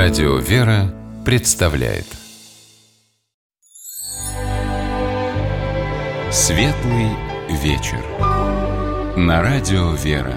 Радио «Вера» представляет Светлый вечер на Радио «Вера».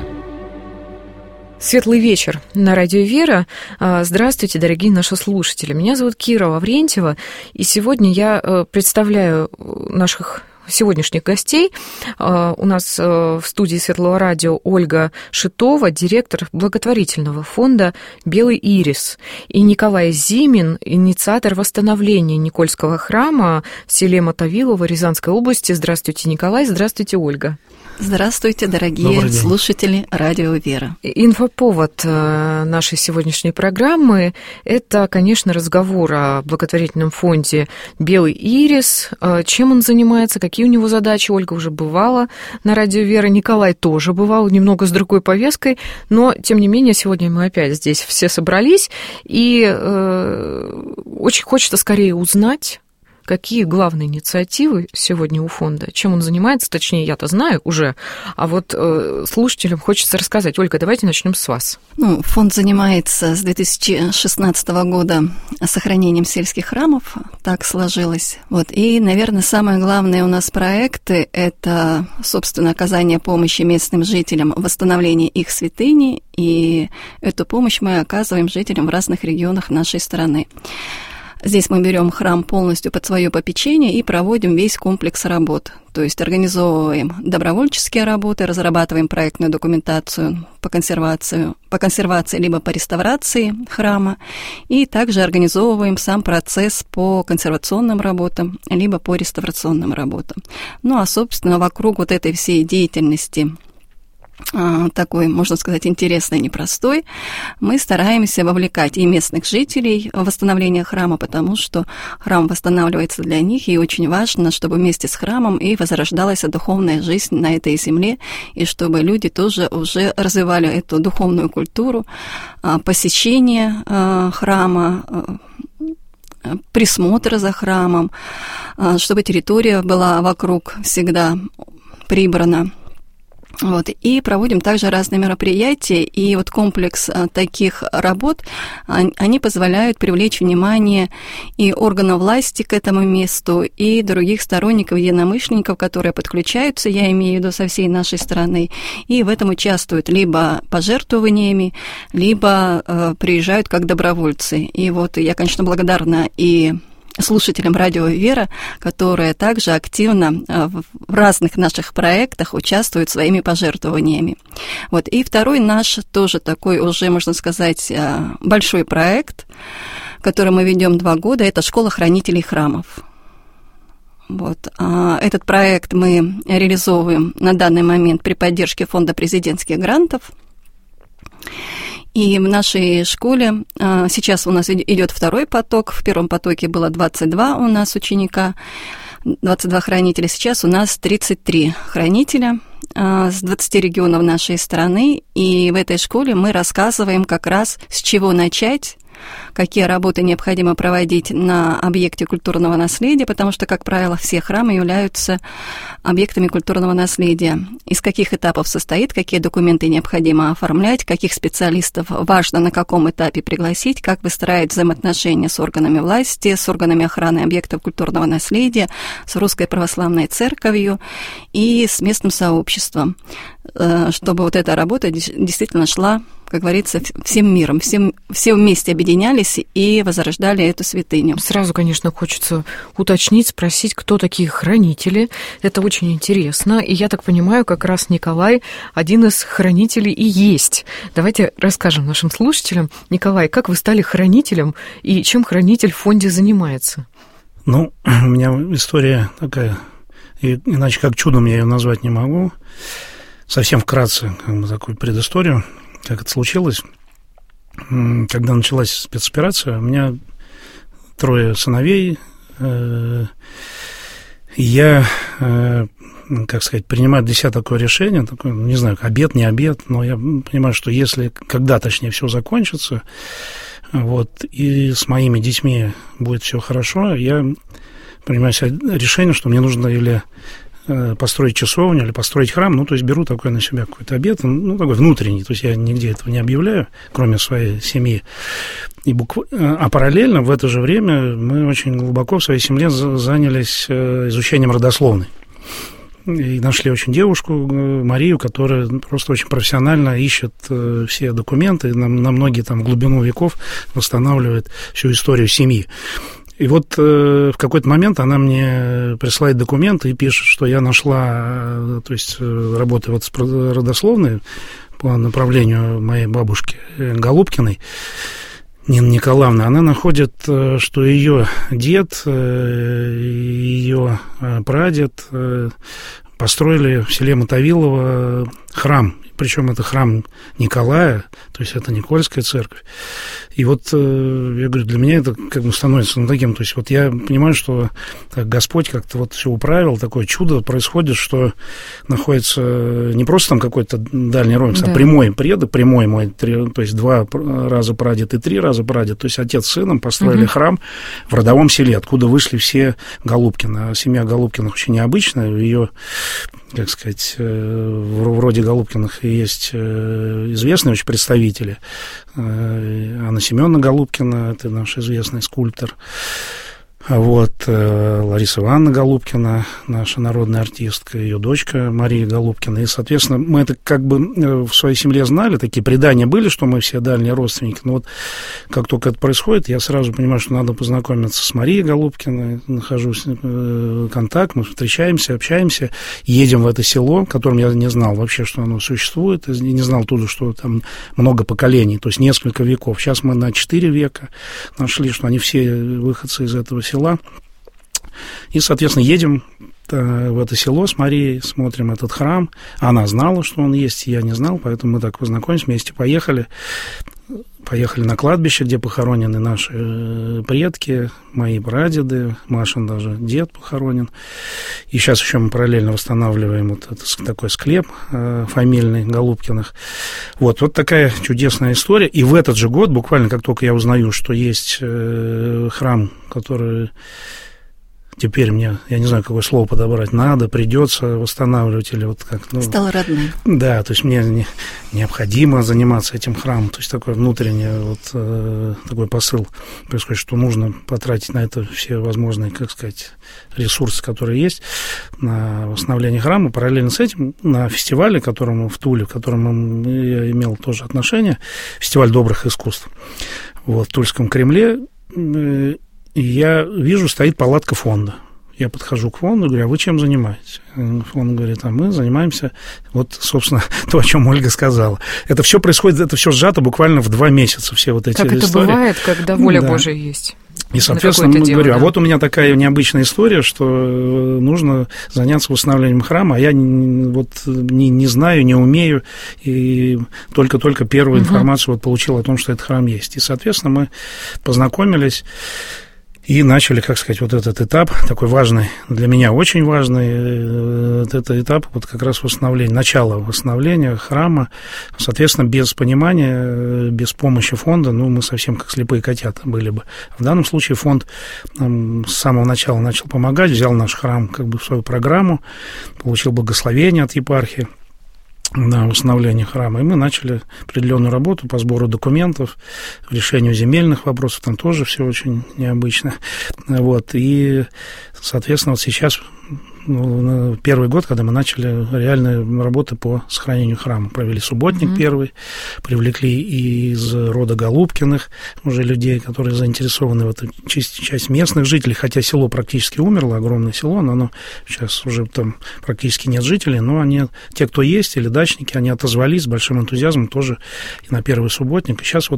Светлый вечер на Радио «Вера». Здравствуйте, дорогие наши слушатели. Меня зовут Кира Лаврентьева, и сегодня я представляю наших сегодняшних гостей. У нас в студии Светлого радио Ольга Шитова, директор благотворительного фонда «Белый ирис», и Николай Зимин, инициатор восстановления Никольского храма в селе Мотовилово Рязанской области. Здравствуйте, Николай. Здравствуйте, Ольга. Здравствуйте, дорогие слушатели Радио «Вера». Инфоповод нашей сегодняшней программы – это, конечно, разговор о благотворительном фонде «Белый ирис». Чем он занимается, какие у него задачи. Ольга уже бывала на Радио «Вера», Николай тоже бывал, немного с другой повесткой, но, тем не менее, сегодня мы опять здесь все собрались, и очень хочется скорее узнать, какие главные инициативы сегодня у фонда, чем он занимается, точнее, я-то знаю уже, а вот слушателям хочется рассказать. Ольга, давайте начнем с вас. Фонд занимается с 2016 года сохранением сельских храмов, так сложилось. И, наверное, самые главные у нас проекты – это, собственно, оказание помощи местным жителям в восстановлении их святыни, и эту помощь мы оказываем жителям в разных регионах нашей страны. Здесь мы берем храм полностью под свое попечение и проводим весь комплекс работ. То есть организовываем добровольческие работы, разрабатываем проектную документацию по консервации либо по реставрации храма, и также организовываем сам процесс по консервационным работам, либо по реставрационным работам. Собственно, вокруг этой всей деятельности, такой, можно сказать, интересный, непростой, мы стараемся вовлекать и местных жителей в восстановление храма, потому что храм восстанавливается для них, и очень важно, чтобы вместе с храмом и возрождалась духовная жизнь на этой земле, и чтобы люди тоже уже развивали эту духовную культуру посещения храма, присмотра за храмом, чтобы территория была вокруг всегда прибрана. И проводим также разные мероприятия, и комплекс таких работ, они позволяют привлечь внимание и органов власти к этому месту, и других сторонников, единомышленников, которые подключаются, я имею в виду со всей нашей страны, и в этом участвуют либо пожертвованиями, либо приезжают как добровольцы. И я, конечно, благодарна и слушателям Радио «Вера», которые также активно в разных наших проектах участвуют своими пожертвованиями. И второй наш тоже такой уже, можно сказать, большой проект, который мы ведем 2 года, это «Школа хранителей храмов». Этот проект мы реализовываем на данный момент при поддержке Фонда президентских грантов. И в нашей школе сейчас у нас идет второй поток. В первом потоке было 22 у нас ученика, 22 хранителя. Сейчас у нас 33 хранителя с 20 регионов нашей страны. И в этой школе мы рассказываем как раз, с чего начать, какие работы необходимо проводить на объекте культурного наследия, потому что, как правило, все храмы являются объектами культурного наследия. Из каких этапов состоит, какие документы необходимо оформлять, каких специалистов важно на каком этапе пригласить, как выстраивать взаимоотношения с органами власти, с органами охраны объектов культурного наследия, с Русской Православной Церковью и с местным сообществом, чтобы эта работа действительно шла, как говорится, всем миром, все вместе объединялись и возрождали эту святыню. Сразу, конечно, хочется уточнить, спросить, кто такие хранители. Это очень интересно. И я так понимаю, как раз Николай один из хранителей и есть. Давайте расскажем нашим слушателям. Николай, как вы стали хранителем и чем хранитель в фонде занимается? У меня история такая, иначе как чудом я ее назвать не могу. Совсем вкратце, такую предысторию. Как это случилось, когда началась спецоперация, у меня 3 сыновей, и я, принимаю для себя такое решение, не знаю, обет, не обет, но я понимаю, что когда все закончится, и с моими детьми будет все хорошо, я принимаю себе решение, что мне нужно или построить часовню или построить храм, ну, то есть беру такой на себя какой-то обет, ну, такой внутренний, то есть я нигде этого не объявляю, кроме своей семьи. А параллельно в это же время мы очень глубоко в своей семье занялись изучением родословной. И нашли очень девушку, Марию, которая просто очень профессионально ищет все документы, на многие там глубину веков восстанавливает всю историю семьи. И вот в какой-то момент она мне присылает документы и пишет, что я нашла, то есть работаю вот с родословной по направлению моей бабушки Голубкиной, Нина Николаевна, она находит, что ее дед, ее прадед построили в селе Мотовилово храм. Причем это храм Николая, то есть это Никольская церковь. И вот я говорю, для меня это как бы становится таким, то есть вот я понимаю, что Господь как-то вот все управил, такое чудо происходит, что находится не просто там какой-то дальний родственник, да, а прямой предок, прямой мой, то есть 2 раза прадед и 3 раза прадед, то есть отец с сыном построили храм в родовом селе, откуда вышли все Голубкины. А семья Голубкиных очень необычная, ее, как сказать, в роде Голубкиных есть известные очень представители. Анна Семеновна Голубкина, это наш известный скульптор. Вот, Лариса Ивановна Голубкина, наша народная артистка, ее дочка Мария Голубкина. И, соответственно, мы это как бы в своей семье знали, такие предания были, что мы все дальние родственники. Но вот как только это происходит, я сразу понимаю, что надо познакомиться с Марией Голубкиной, нахожу с ней контакт, мы встречаемся, общаемся, едем в это село, в котором я не знал вообще, что оно существует, и не знал тоже, что там много поколений, то есть несколько веков. Сейчас мы на 4 века нашли, что они все выходцы из этого села. И, соответственно, едем в это село с Марией, смотрим этот храм. Она знала, что он есть, я не знал, поэтому мы так познакомились, вместе поехали. Поехали на кладбище, где похоронены наши предки, мои прадеды, Машин даже дед похоронен. И сейчас еще мы параллельно восстанавливаем вот этот такой склеп фамильный Голубкиных. Вот такая чудесная история. И в этот же год, буквально как только я узнаю, что есть храм, который... Теперь мне, я не знаю, какое слово подобрать, придется восстанавливать или вот как... Стало родным. Да, то есть мне необходимо заниматься этим храмом. То есть такой внутренний такой посыл происходит, что нужно потратить на это все возможные, как сказать, ресурсы, которые есть на восстановление храма. Параллельно с этим на фестивале, которому в Туле, к которому я имел тоже отношение, фестиваль добрых искусств, в Тульском Кремле, и я вижу, стоит палатка фонда. Я подхожу к фонду и говорю, а вы чем занимаетесь? Фонд говорит, а мы занимаемся, собственно, то, о чем Ольга сказала. Это все происходит, это все сжато буквально в 2 месяца, все вот эти как истории. Как это бывает, когда воля Божия есть. И, соответственно, я говорю, а вот у меня такая необычная история, что нужно заняться восстановлением храма, а я не знаю, не умею, и только-только первую информацию получил о том, что этот храм есть. И, соответственно, мы познакомились и начали, как сказать, вот этот этап, такой важный, для меня очень важный, это этап вот как раз восстановления, начало восстановления храма. Соответственно, без понимания, без помощи фонда, мы совсем как слепые котята были бы. В данном случае фонд нам с самого начала начал помогать, взял наш храм как бы в свою программу, получил благословение от епархии на восстановление храма, и мы начали определенную работу по сбору документов, решению земельных вопросов, там тоже все очень необычно. И, соответственно, сейчас первый год, когда мы начали реальные работы по сохранению храма. Провели субботник первый, привлекли из рода Голубкиных уже людей, которые заинтересованы в этой часть местных жителей, хотя село практически умерло, огромное село, но оно сейчас уже там практически нет жителей, но они, те, кто есть, или дачники, они отозвались с большим энтузиазмом тоже и на первый субботник. И сейчас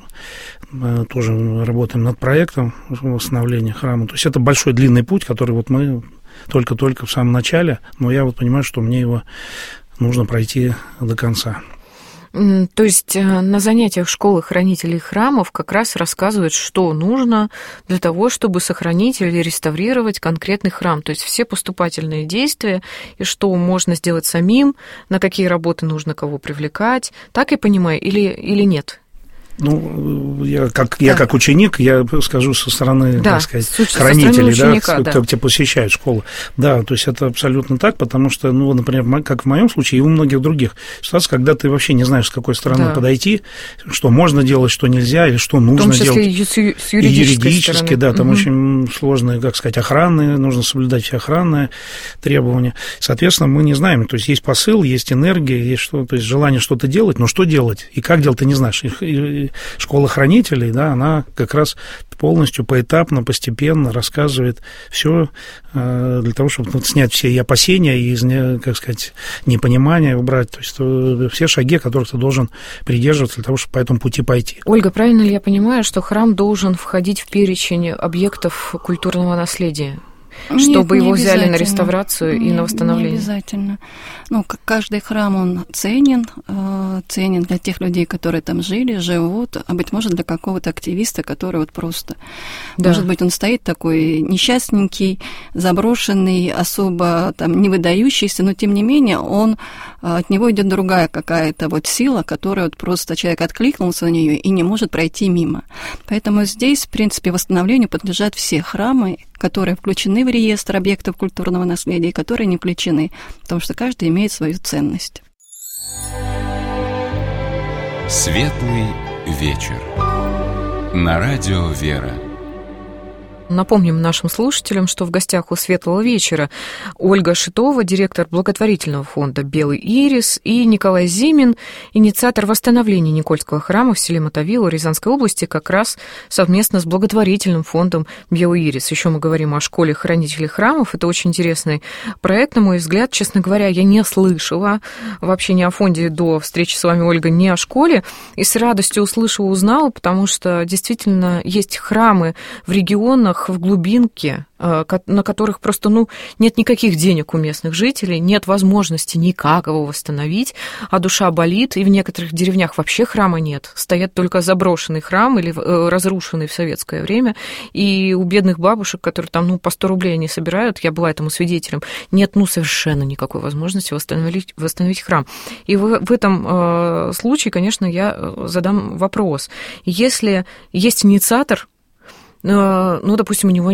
мы тоже работаем над проектом восстановления храма. То есть это большой длинный путь, который мы только-только в самом начале, но я понимаю, что мне его нужно пройти до конца. То есть на занятиях школы хранителей храмов как раз рассказывают, что нужно для того, чтобы сохранить или реставрировать конкретный храм. То есть все поступательные действия и что можно сделать самим, на какие работы нужно кого привлекать. Так я понимаю, или нет? Ну, я как ученик, я скажу со стороны, так сказать, хранителей, кто тебя посещает школу. Да, то есть это абсолютно так, потому что, ну, например, как в моем случае и у многих других ситуаций, когда ты вообще не знаешь, с какой стороны подойти, что можно делать, что нельзя, или что нужно делать. В том числе с юридической стороны. Да, там очень сложные, как сказать, охранные, нужно соблюдать все охранные требования. Соответственно, мы не знаем, то есть есть посыл, есть энергия, есть что, то есть желание что-то делать, но что делать и как делать, ты не знаешь. Школа хранителей, да, она как раз полностью поэтапно, постепенно рассказывает все для того, чтобы снять все и опасения, и, как сказать, непонимания убрать. То есть все шаги, которых ты должен придерживаться для того, чтобы по этому пути пойти. Ольга, правильно ли я понимаю, что храм должен входить в перечень объектов культурного наследия? Чтобы его взяли на реставрацию и на восстановление? Не обязательно. Ну, каждый храм, он ценен для тех людей, которые там жили, живут, а, быть может, для какого-то активиста, который вот просто... Да. Может быть, он стоит такой несчастненький, заброшенный, особо там не выдающийся, но, тем не менее, от него идет другая какая-то вот сила, которая вот просто человек откликнулся на нее и не может пройти мимо. Поэтому здесь, в принципе, восстановлению подлежат все храмы, которые включены в реестр объектов культурного наследия, и которые не включены, потому что каждый имеет свою ценность. Светлый вечер. На радио «Вера». Напомним нашим слушателям, что в гостях у «Светлого вечера» Ольга Шитова, директор благотворительного фонда «Белый ирис», и Николай Зимин, инициатор восстановления Никольского храма в селе Мотовилово Рязанской области, как раз совместно с благотворительным фондом «Белый ирис». Еще мы говорим о школе хранителей храмов. Это очень интересный проект, на мой взгляд. Честно говоря, я не слышала вообще ни о фонде до встречи с вами, Ольга, ни о школе. И с радостью услышала, узнала, потому что действительно есть храмы в регионах, в глубинке, на которых просто, нет никаких денег у местных жителей, нет возможности никак его восстановить, а душа болит, и в некоторых деревнях вообще храма нет, стоят только заброшенный храм или разрушенный в советское время, и у бедных бабушек, которые там, по 100 рублей они собирают, я была этому свидетелем, нет, совершенно никакой возможности восстановить храм. И в этом случае, конечно, я задам вопрос. Если есть инициатор, допустим, у него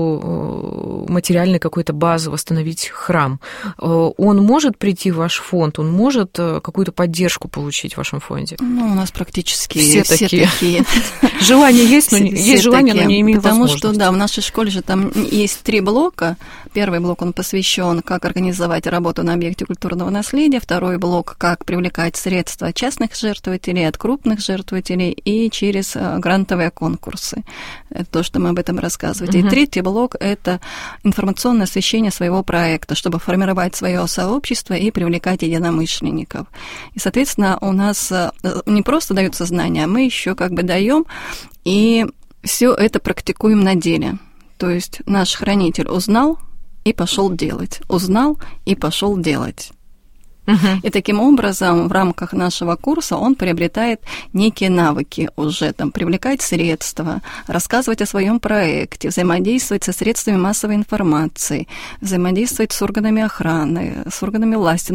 нету материальной какой-то базы восстановить храм, он может прийти в ваш фонд, он может какую-то поддержку получить в вашем фонде? У нас практически все такие. Желание есть, но есть желание, но не имеют возможности. Потому что, в нашей школе же там есть 3 блока. Первый блок, он посвящен, как организовать работу на объекте культурного наследия. Второй блок, как привлекать средства от частных жертвователей, от крупных жертвователей и через грантовые конкурсы. То, что мы об этом рассказываем. И третий блок – это информационное освещение своего проекта, чтобы формировать свое сообщество и привлекать единомышленников. И, соответственно, у нас не просто даются знания, а мы еще даем, и все это практикуем на деле. То есть наш хранитель узнал и пошел делать, узнал и пошел делать. И таким образом в рамках нашего курса он приобретает некие навыки уже, привлекать средства, рассказывать о своем проекте, взаимодействовать со средствами массовой информации, взаимодействовать с органами охраны, с органами власти.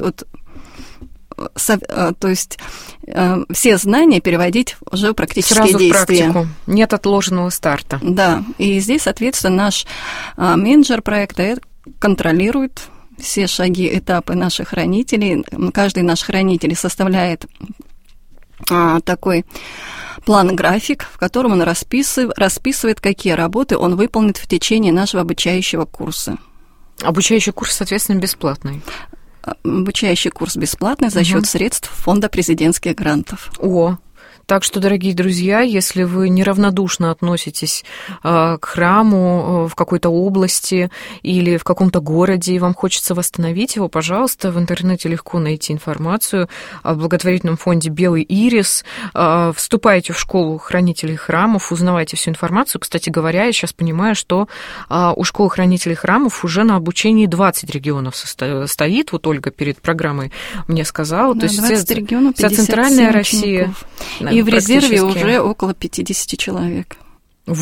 Все знания переводить уже в практические действия. Сразу в практику. Нет отложенного старта. Да, и здесь, соответственно, наш менеджер проекта контролирует все шаги, этапы наших хранителей. Каждый наш хранитель составляет такой план-график, в котором он расписывает, какие работы он выполнит в течение нашего обучающего курса. Обучающий курс, соответственно, бесплатный? Обучающий курс бесплатный за счет средств фонда президентских грантов. Так что, дорогие друзья, если вы неравнодушно относитесь к храму в какой-то области или в каком-то городе, и вам хочется восстановить его, пожалуйста, в интернете легко найти информацию о благотворительном фонде «Белый ирис». Вступайте в школу хранителей храмов, узнавайте всю информацию. Кстати говоря, я сейчас понимаю, что у школы хранителей храмов уже на обучении 20 регионов стоит. Вот Ольга перед программой мне сказала. Да, то есть 20 регионов, вся центральная Россия. И в резерве уже около 50 человек.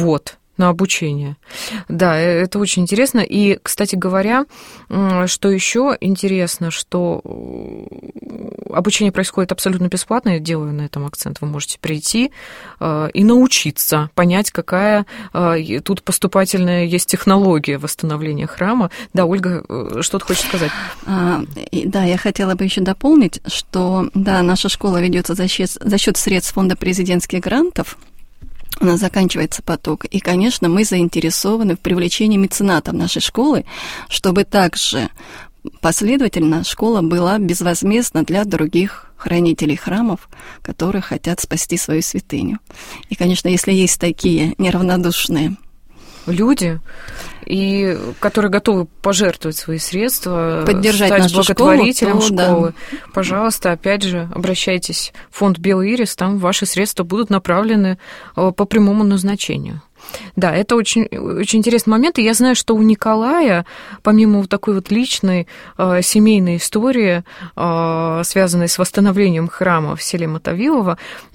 на обучение. Да, это очень интересно. И, кстати говоря, что еще интересно, что обучение происходит абсолютно бесплатно, я делаю на этом акцент, вы можете прийти и научиться, понять, какая тут поступательная есть технология восстановления храма. Да, Ольга, что ты хочешь сказать? Да, я хотела бы еще дополнить, что, да, наша школа ведется за счет средств фонда президентских грантов. У нас заканчивается поток. И, конечно, мы заинтересованы в привлечении меценатов нашей школы, чтобы также последовательно школа была безвозмездна для других хранителей храмов, которые хотят спасти свою святыню. И, конечно, если есть такие неравнодушные люди, и которые готовы пожертвовать свои средства, поддержать стать нашу благотворителем школу, школы, да. Пожалуйста, опять же, обращайтесь в фонд «Белый ирис», там ваши средства будут направлены по прямому назначению. Да, это очень, очень интересный момент, и я знаю, что у Николая, помимо вот такой вот личной семейной истории, связанной с восстановлением храма в селе Мотовилово,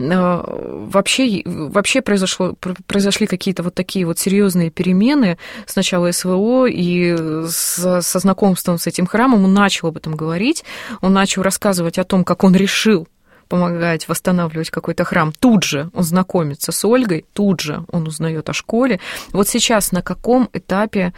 вообще произошли какие-то вот такие вот серьезные перемены с начала СВО, и со знакомством с этим храмом он начал об этом говорить, он начал рассказывать о том, как он решил помогать восстанавливать какой-то храм. Тут же он знакомится с Ольгой, тут же он узнает о школе. Вот сейчас на каком этапе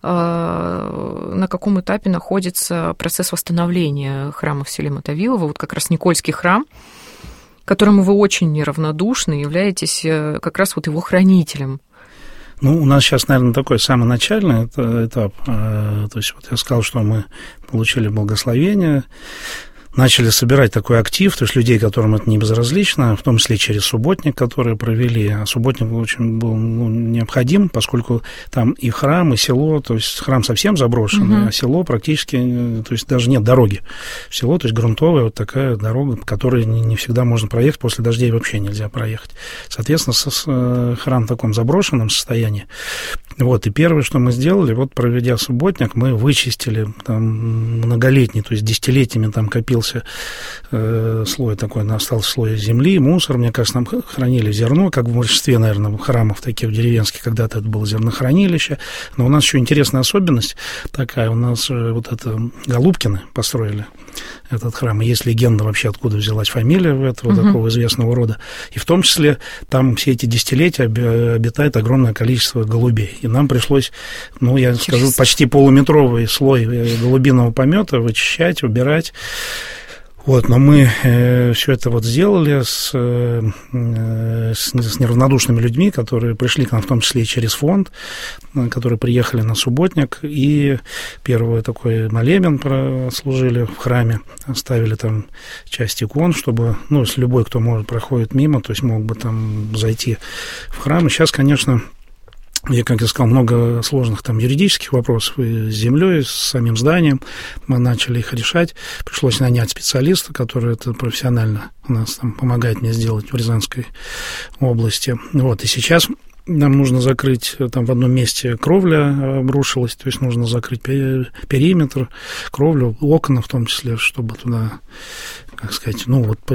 находится процесс восстановления храма в селе Мотовилово, вот как раз Никольский храм, которому вы очень неравнодушны, являетесь как раз вот его хранителем? Ну, у нас сейчас, наверное, такой самый начальный этап. То есть вот я сказал, что мы получили благословение, начали собирать такой актив, то есть людей, которым это не безразлично, в том числе через субботник, который провели. А субботник очень был необходим, поскольку там и храм, и село, то есть храм совсем заброшенный, а село практически, то есть даже нет дороги. Село, то есть грунтовая вот такая дорога, по которой не всегда можно проехать, после дождей вообще нельзя проехать. Соответственно, храм в таком заброшенном состоянии. Вот, и первое, что мы сделали, вот проведя субботник, мы вычистили там многолетний, то есть десятилетиями там копился слой такой, остался слой земли, мусор, мне кажется, нам хранили зерно, как в большинстве, наверное, храмов таких деревенских, когда-то это было зернохранилище, но у нас еще интересная особенность такая, у нас вот это Голубкины построили этот храм, и есть легенда вообще, откуда взялась фамилия этого такого известного рода, и в том числе там все эти десятилетия обитает огромное количество голубей, и нам пришлось, ну, я скажу, почти полуметровый слой голубиного помета вычищать, убирать. Вот, но мы все это вот сделали с неравнодушными людьми, которые пришли к нам, в том числе и через фонд, которые приехали на субботник, и первый такой молебен прослужили в храме, оставили там часть икон, чтобы, ну, если любой, кто проходит мимо, то есть мог бы там зайти в храм. И сейчас, конечно, как я сказал, много сложных там юридических вопросов и с землей, и с самим зданием. Мы начали их решать. Пришлось нанять специалиста, который это профессионально у нас там помогает мне сделать в Рязанской области. Вот, и сейчас нам нужно закрыть, там в одном месте кровля обрушилась, то есть нужно закрыть периметр, кровлю, окна в том числе, чтобы туда, как сказать, ну вот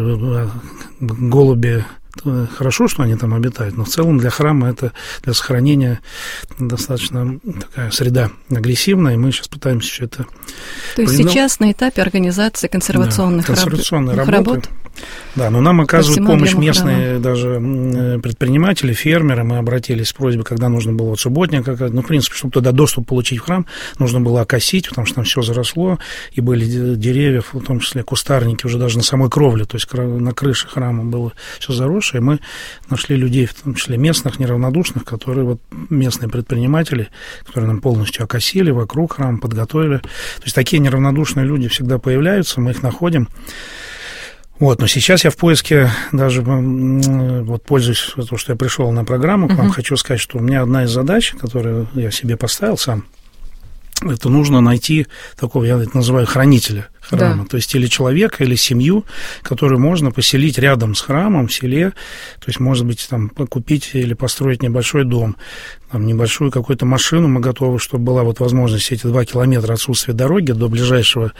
голуби. Хорошо, что они там обитают, но в целом для храма это для сохранения достаточно такая среда агрессивная, и мы сейчас пытаемся все это... То есть сейчас на этапе организации консервационных работ. Да, но нам оказывают помощь местные даже предприниматели, фермеры. Мы обратились с просьбой, когда нужно было вот субботник, ну, в принципе, чтобы туда доступ получить в храм, нужно было окосить, потому что там все заросло, и были деревья, в том числе кустарники, уже даже на самой кровле, то есть на крыше храма было все заросшее. И мы нашли людей, в том числе местных, неравнодушных, которые вот местные предприниматели, которые нам полностью окосили вокруг храма, подготовили. То есть такие неравнодушные люди всегда появляются, мы их находим. Вот, но сейчас я в поиске даже, вот пользуясь того, что я пришел на программу к вам, хочу сказать, что у меня одна из задач, которую я себе поставил сам, это нужно найти такого, я это называю, хранителя храма, Да. то есть или человека, или семью, которую можно поселить рядом с храмом в селе, то есть, может быть, там купить или построить небольшой дом, там, небольшую какую-то машину мы готовы, чтобы была вот возможность эти 2 километра отсутствия дороги до ближайшего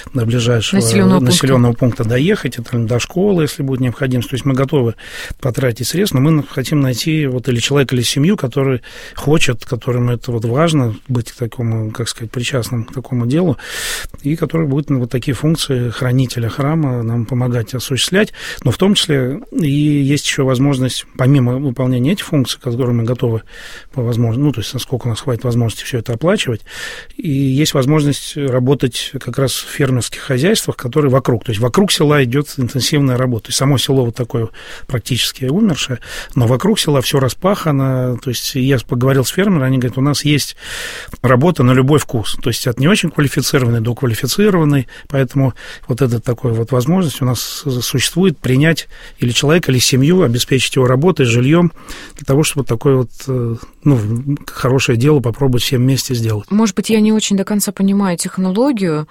населенного пункта доехать, это до школы, если будет необходимость. То есть мы готовы потратить средства, но мы хотим найти вот или человека, или семью, который хочет, которым это вот важно, быть к такому, как сказать, причастным к такому делу, и который будет вот такие функции хранителя храма нам помогать осуществлять. Но в том числе и есть еще возможность, помимо выполнения этих функций, которые мы готовы по возможности, ну, то есть насколько у нас хватит возможности все это оплачивать, и есть возможность работать как раз в фермерских хозяйствах, которые вокруг. То есть вокруг села идет интенсивная работа. То есть само село вот такое практически умершее, но вокруг села все распахано. То есть я поговорил с фермером, они говорят, у нас есть работа на любой вкус. То есть от не очень квалифицированной до квалифицированной, поэтому вот эта такая вот возможность у нас существует принять или человека, или семью, обеспечить его работой, жильем, для того, чтобы такое вот, ну, хорошее дело попробовать всем вместе сделать. Может быть, я не очень до конца понимаю технологию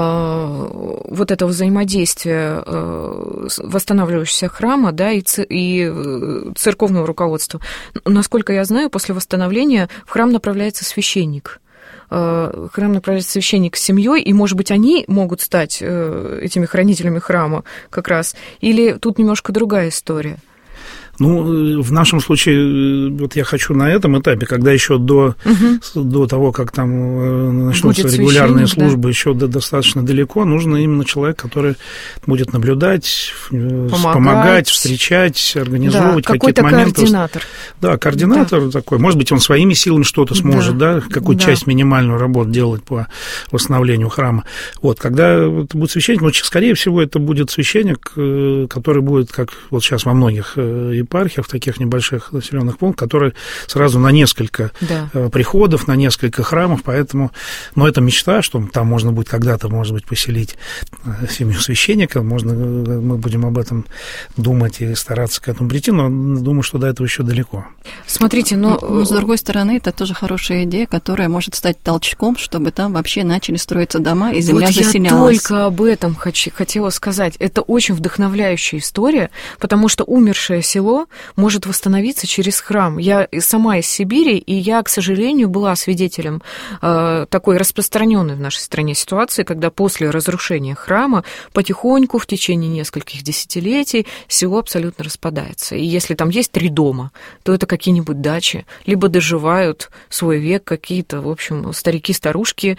вот этого взаимодействия восстанавливающегося храма, да, и церковного руководства. Насколько я знаю, после восстановления в храм направляется священник. Храм направляется священник с семьей, и, может быть, они могут стать этими хранителями храма как раз. Или тут немножко другая история? Ну, в нашем случае, вот я хочу на этом этапе, когда еще до того, как там начнутся регулярные службы, да, еще достаточно далеко, нужно именно человек, который будет наблюдать, помогать, встречать, организовывать, да, какие-то моменты. Координатор. Да, координатор, да, такой. Может быть, он своими силами что-то сможет, да, какую-то часть минимальную работу делать по восстановлению храма. Вот, когда это будет священник, ну, скорее всего, это будет священник, который будет, как вот сейчас во многих епархиях, в таких небольших населенных пунктах, которые сразу на несколько приходов, на несколько храмов, поэтому, но это мечта, что там можно будет когда-то, может быть, поселить семью священника, мы будем об этом думать и стараться к этому прийти, но думаю, что до этого еще далеко. Смотрите, но с другой стороны, это тоже хорошая идея, которая может стать толчком, чтобы там вообще начали строиться дома, и земля заселялась. Я только об этом хотела сказать. Это очень вдохновляющая история, потому что умершее село может восстановиться через храм. Я сама из Сибири, и я, к сожалению, была свидетелем такой распространенной в нашей стране ситуации, когда после разрушения храма потихоньку в течение нескольких десятилетий село абсолютно распадается. И если там есть 3 дома, то это какие-нибудь дачи, либо доживают свой век какие-то, в общем, старики-старушки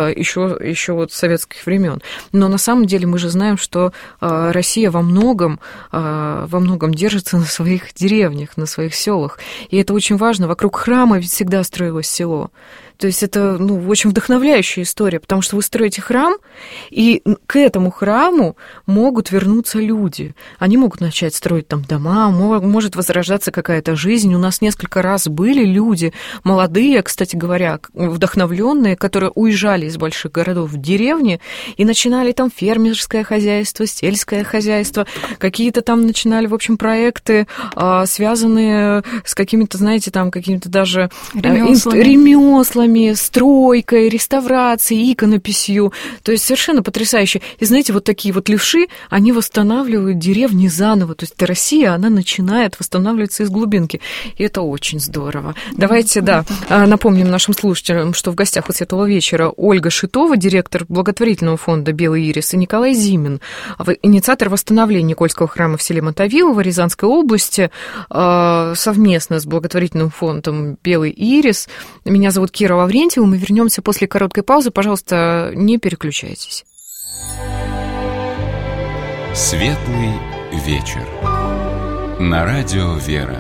еще вот советских времен. Но на самом деле мы же знаем, что Россия во многом держится на своих деревнях, на своих селах. И это очень важно. Вокруг храма ведь всегда строилось село. То есть это, очень вдохновляющая история, потому что вы строите храм, и к этому храму могут вернуться люди. Они могут начать строить там дома, может возрождаться какая-то жизнь. У нас несколько раз были люди, молодые, кстати говоря, вдохновленные, которые уезжали из больших городов в деревни и начинали там фермерское хозяйство, сельское хозяйство, какие-то там начинали, в общем, проекты, связанные с какими-то, знаете, там какими-то даже ремеслами, стройкой, реставрацией, иконописью. То есть совершенно потрясающе. И знаете, вот такие вот левши, они восстанавливают деревни заново. То есть Россия, она начинает восстанавливаться из глубинки. И это очень здорово. Давайте, напомним нашим слушателям, что в гостях у Светлого вечера Ольга Шитова, директор благотворительного фонда «Белый ирис», и Николай Зимин, инициатор восстановления Никольского храма в селе Мотовилово Рязанской области, совместно с благотворительным фондом «Белый ирис». Меня зовут Кира Лаврентьева. Мы вернемся после короткой паузы. Пожалуйста, не переключайтесь. Светлый вечер. На радио «Вера».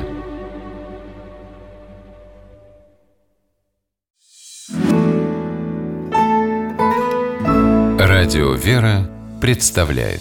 Радио «Вера» представляет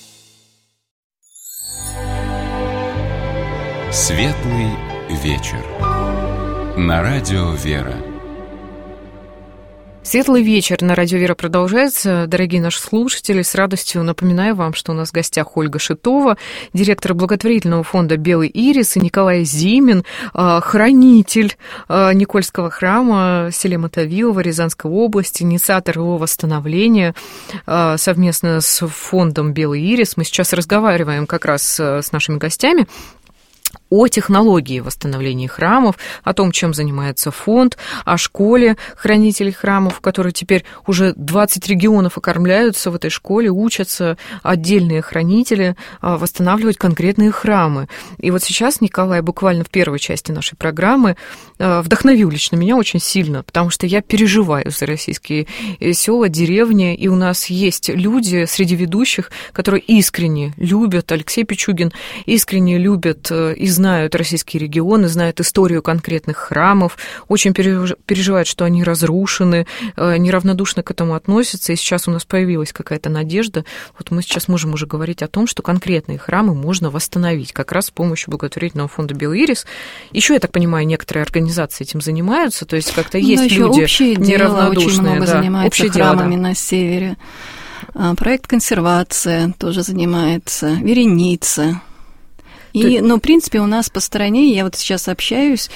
Светлый вечер. На радио «Вера». Светлый вечер на радио «Вера» продолжается. Дорогие наши слушатели, с радостью напоминаю вам, что у нас в гостях Ольга Шитова, директор благотворительного фонда «Белый ирис», и Николай Зимин, хранитель Никольского храма в селе Мотовилово Рязанской области, инициатор его восстановления совместно с фондом «Белый ирис». Мы сейчас разговариваем как раз с нашими гостями о технологии восстановления храмов, о том, чем занимается фонд, о школе хранителей храмов, в которой теперь уже 20 регионов окормляются в этой школе, учатся отдельные хранители восстанавливать конкретные храмы. И вот сейчас Николай буквально в первой части нашей программы вдохновил лично меня очень сильно, потому что я переживаю за российские села, деревни, и у нас есть люди среди ведущих, которые искренне любят, Алексей Пичугин, искренне любят и знают российские регионы, знают историю конкретных храмов, очень переживают, что они разрушены, неравнодушно к этому относятся, и сейчас у нас появилась какая-то надежда. Вот мы сейчас можем уже говорить о том, что конкретные храмы можно восстановить, как раз с помощью благотворительного фонда «Белый ирис». Еще, я так понимаю, некоторые организации этим занимаются, то есть как-то есть люди неравнодушные. Очень много занимаются храмами на севере. Проект «Консервация» тоже занимается, «Вереница». Но, в принципе, у нас по стране, я вот сейчас общаюсь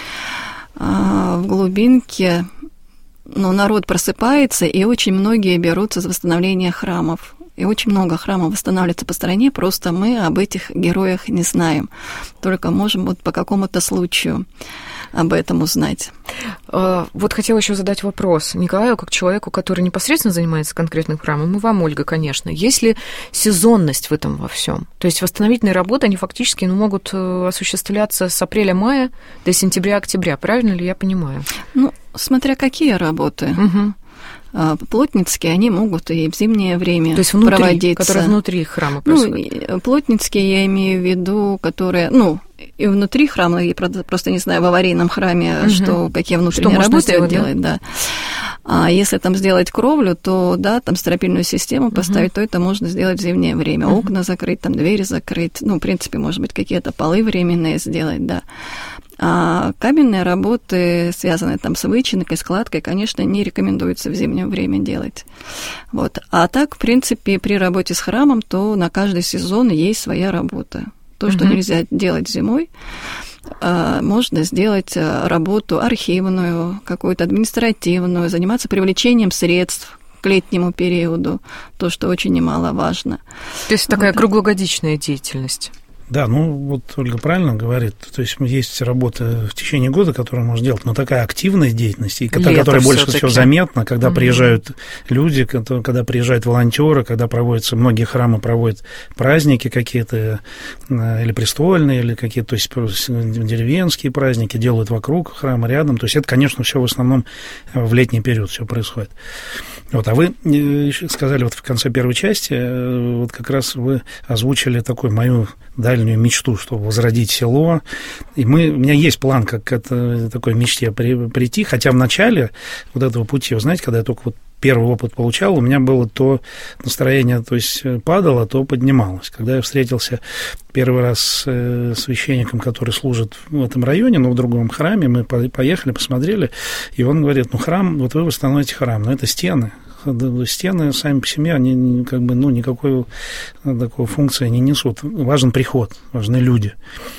в глубинке, но народ просыпается, и очень многие берутся за восстановление храмов. И очень много храмов восстанавливается по стране, просто мы об этих героях не знаем. Только можем вот по какому-то случаю об этом узнать. Вот хотела еще задать вопрос Николаю, как человеку, который непосредственно занимается конкретным храмом, и вам, Ольга, конечно. Есть ли сезонность в этом во всем? То есть восстановительные работы, они фактически могут осуществляться с апреля-мая до сентября-октября, правильно ли я понимаю? Ну, смотря какие работы. Плотницкие, они могут и в зимнее время то есть внутри, проводиться. Которые внутри храма происходят. Ну, плотницкие я имею в виду, которые, и внутри храма, я просто не знаю, в аварийном храме, какие внутренние работы делать, да. А если там сделать кровлю, то, да, там стропильную систему поставить, то это можно сделать в зимнее время. Окна закрыть, там двери закрыть, в принципе, может быть, какие-то полы временные сделать, да. А каменные работы, связанные там с вычинкой, складкой, конечно, не рекомендуется в зимнее время делать. Вот. А так, в принципе, при работе с храмом, то на каждый сезон есть своя работа. То, что нельзя делать зимой, можно сделать работу архивную, какую-то административную, заниматься привлечением средств к летнему периоду, то, что очень немаловажно. То есть такая круглогодичная деятельность. Да, вот Ольга правильно говорит. То есть работа в течение года, которую можно делать, но такая активная деятельность, и которая больше всего заметна, когда приезжают люди, когда приезжают волонтеры, когда проводятся, многие храмы проводят праздники какие-то, или престольные, или какие-то, то есть деревенские праздники, делают вокруг храма, рядом. То есть это, конечно, все в основном в летний период все происходит. А вы сказали в конце первой части, как раз вы озвучили такую мою дальнюю мечту, чтобы возродить село. И у меня есть план, как к такой мечте прийти, хотя в начале этого пути, вы знаете, когда я только первый опыт получал, у меня было то настроение, то есть падало, то поднималось. Когда я встретился первый раз с священником, который служит в этом районе, но в другом храме, мы поехали, посмотрели, и он говорит, храм, вы восстановите храм, но это стены. Стены сами по себе, они никакой такой функции не несут. Важен приход, важны люди.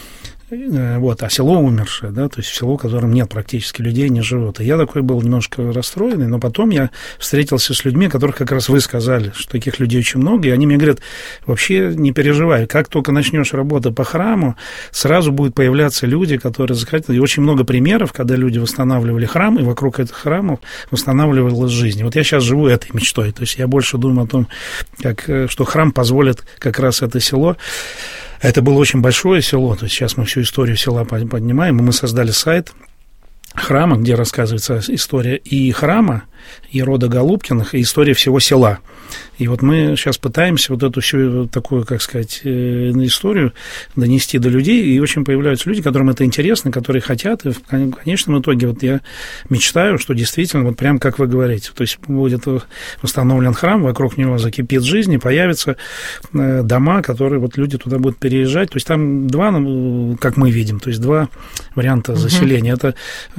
А село умершее, да, то есть село, в котором нет практически людей, не живет. И я такой был немножко расстроенный, но потом я встретился с людьми, которых как раз вы сказали, что таких людей очень много, и они мне говорят, вообще не переживай, как только начнешь работу по храму, сразу будут появляться люди, которые захотят. И очень много примеров, когда люди восстанавливали храм, и вокруг этих храмов восстанавливалась жизнь. Вот я сейчас живу этой мечтой, то есть я больше думаю о том, что храм позволит как раз это село. Это было очень большое село, то есть сейчас мы всю историю села поднимаем, и мы создали сайт храма, где рассказывается история и храма, и рода Голубкиных, и история всего села. И мы сейчас пытаемся эту всю такую, историю донести до людей, и очень появляются люди, которым это интересно, которые хотят, и в конечном итоге я мечтаю, что действительно, прям как вы говорите, то есть будет восстановлен храм, вокруг него закипит жизнь, и появятся дома, которые люди туда будут переезжать, то есть там два, как мы видим, то есть два варианта заселения. Это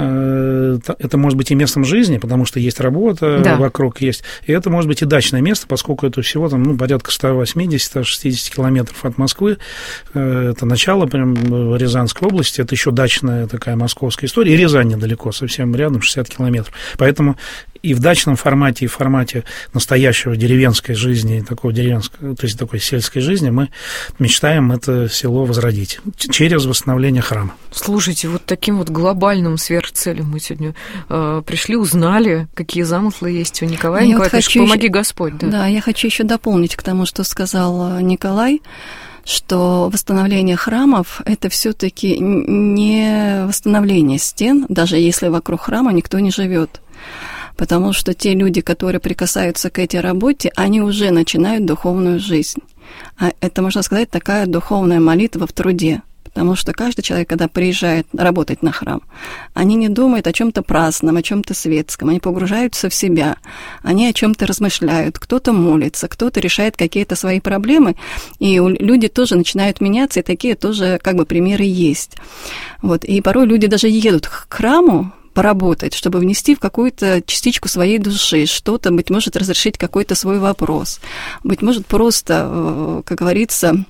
это может быть и местом жизни, потому что есть работа, вокруг есть, и это может быть и дачное место, поскольку это всего там, порядка 180-160 километров от Москвы. Это начало прям Рязанской области, это еще дачная такая московская история, и Рязань недалеко, совсем рядом, 60 километров. Поэтому и в дачном формате, и в формате настоящего деревенской жизни, такого деревенского, то есть такой сельской жизни, мы мечтаем это село возродить через восстановление храма. Слушайте, вот таким вот глобальным сверхцелям мы сегодня пришли, узнали, какие замыслы есть у Николая. Николай, конечно, помоги Господь. Да, я хочу еще дополнить к тому, что сказал Николай, что восстановление храмов – это все-таки не восстановление стен, даже если вокруг храма никто не живет. Потому что те люди, которые прикасаются к этой работе, они уже начинают духовную жизнь. А это, можно сказать, такая духовная молитва в труде. Потому что каждый человек, когда приезжает работать на храм, они не думают о чем-то праздном, о чем-то светском, они погружаются в себя, они о чем-то размышляют, кто-то молится, кто-то решает какие-то свои проблемы, и люди тоже начинают меняться, и такие тоже как бы примеры есть. Вот. И порой люди даже едут к храму поработать, чтобы внести в какую-то частичку своей души, что-то, быть может, разрешить какой-то свой вопрос, быть может, просто, как говорится,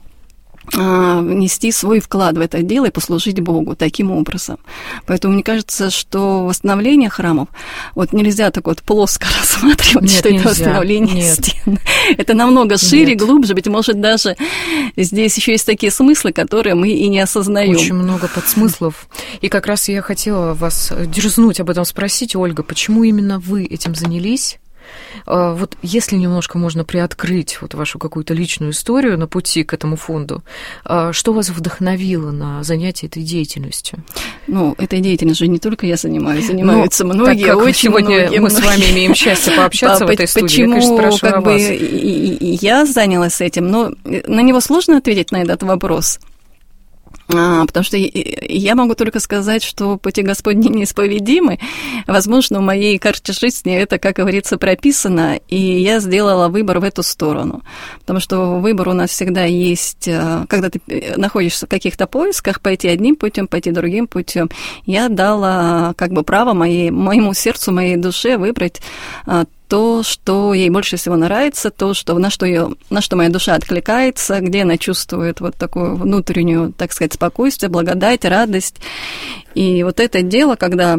внести свой вклад в это дело и послужить Богу таким образом. Поэтому мне кажется, что восстановление храмов вот нельзя так вот плоско рассматривать, что это восстановление стен. Это намного шире, глубже, быть может, даже здесь еще есть такие смыслы, которые мы и не осознаем. Очень много подсмыслов. И как раз я хотела вас дерзнуть об этом спросить, Ольга, почему именно вы этим занялись? Вот если немножко можно приоткрыть вот вашу какую-то личную историю на пути к этому фонду, что вас вдохновило на занятие этой деятельностью? Ну, этой деятельностью не только я занимаюсь, занимаются многие, так как очень сегодня многие. Мы с вами имеем счастье пообщаться в этой студии. Почему, я, конечно, спрашиваю как бы, я занялась этим, но на него сложно ответить, на этот вопрос. Потому что я могу только сказать, что пути Господни неисповедимы. Возможно, в моей карте жизни это, как говорится, прописано, и я сделала выбор в эту сторону. Потому что выбор у нас всегда есть, когда ты находишься в каких-то поисках, пойти одним путем, пойти другим путем. Я дала как бы право моему сердцу, моей душе выбрать то, что ей больше всего нравится, то, что, на что моя душа откликается, где она чувствует вот такую внутреннюю, так сказать, спокойствие, благодать, радость. И вот это дело, когда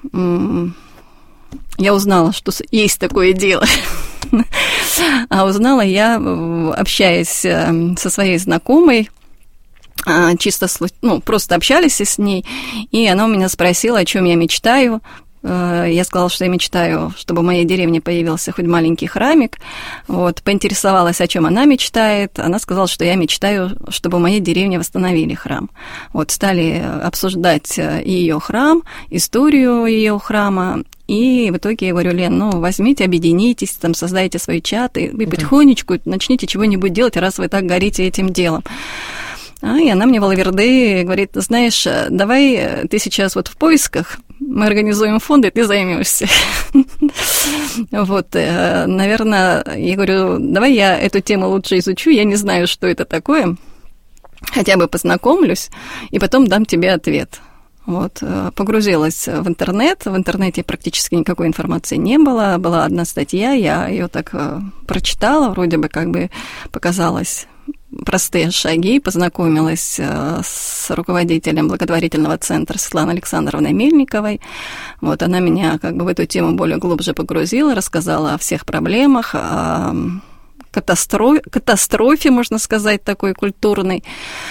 я узнала, что есть такое дело, а узнала я, общаясь со своей знакомой, чисто, просто общались с ней, и она у меня спросила, о чем я мечтаю. Я сказала, что я мечтаю, чтобы в моей деревне появился хоть маленький храмик. Вот, поинтересовалась, о чем она мечтает. Она сказала, что я мечтаю, чтобы в моей деревне восстановили храм. Вот, стали обсуждать ее храм, историю ее храма. И в итоге я говорю: Лен, возьмите, объединитесь, там, создайте свои чаты, и потихонечку начните чего-нибудь делать, раз вы так горите этим делом. И она мне в лаверды говорит: знаешь, давай ты сейчас вот в поисках, мы организуем фонд, и ты займешься. Вот, наверное, я говорю: давай я эту тему лучше изучу, я не знаю, что это такое, хотя бы познакомлюсь, и потом дам тебе ответ. Вот, погрузилась в интернет, в интернете практически никакой информации не было, была одна статья, я ее так прочитала, вроде бы как бы показалось простые шаги, познакомилась с руководителем благотворительного центра Светланой Александровной Мельниковой. Вот, она меня как бы в эту тему более глубже погрузила, рассказала о всех проблемах, о катастрофе, можно сказать, такой культурной.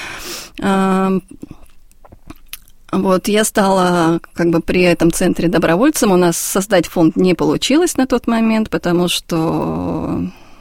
Вот, я стала как бы при этом центре добровольцем. У нас создать фонд не получилось на тот момент, потому что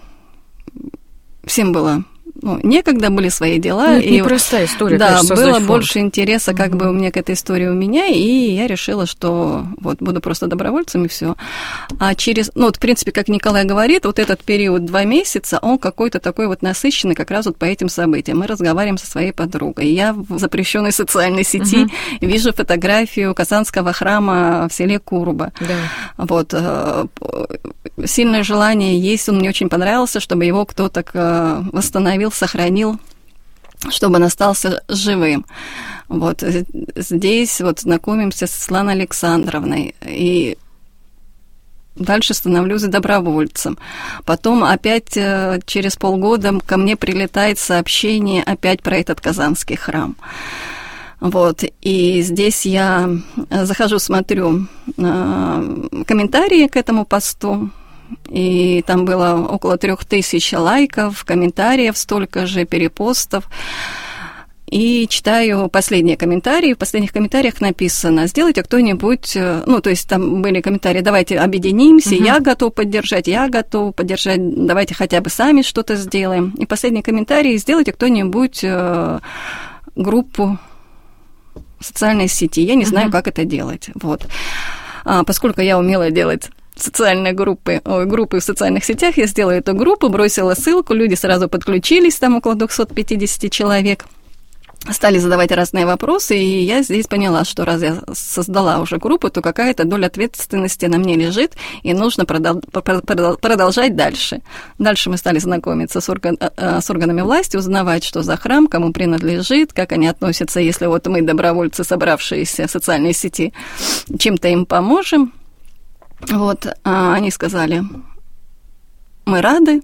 всем было некогда, были свои дела. Это непростая история, да, конечно, было больше интереса как бы у меня к этой истории у меня, и я решила, что вот буду просто добровольцем, и все. А через, в принципе, как Николай говорит, вот этот период 2 месяца, он какой-то такой вот насыщенный как раз вот по этим событиям. Мы разговариваем со своей подругой. Я в запрещенной социальной сети вижу фотографию Казанского храма в селе Куруба. Да. Вот. Сильное желание есть, он мне очень понравился, чтобы его кто-то восстановил, сохранил, чтобы он остался живым. Вот здесь вот знакомимся с Светланой Александровной, и дальше становлюсь добровольцем. Потом опять через полгода ко мне прилетает сообщение опять про этот Казанский храм. Вот, и здесь я захожу, смотрю комментарии к этому посту, и там было около 3000 лайков, комментариев, столько же перепостов. И читаю последние комментарии. В последних комментариях написано: сделайте кто-нибудь... Ну, то есть там были комментарии: давайте объединимся, я готов поддержать, давайте хотя бы сами что-то сделаем. И последний комментарий: сделайте кто-нибудь группу в социальной сети. Я не знаю, как это делать. Вот. Поскольку я умела делать социальные группы в социальных сетях, я сделала эту группу, бросила ссылку, люди сразу подключились, там около 250 человек. Стали задавать разные вопросы, и я здесь поняла, что раз я создала уже группу, то какая-то доля ответственности на мне лежит, и нужно продолжать дальше. Дальше мы стали знакомиться с органами власти, узнавать, что за храм, кому принадлежит, как они относятся, если вот мы, добровольцы, собравшиеся в социальной сети, чем-то им поможем. Вот, они сказали: мы рады,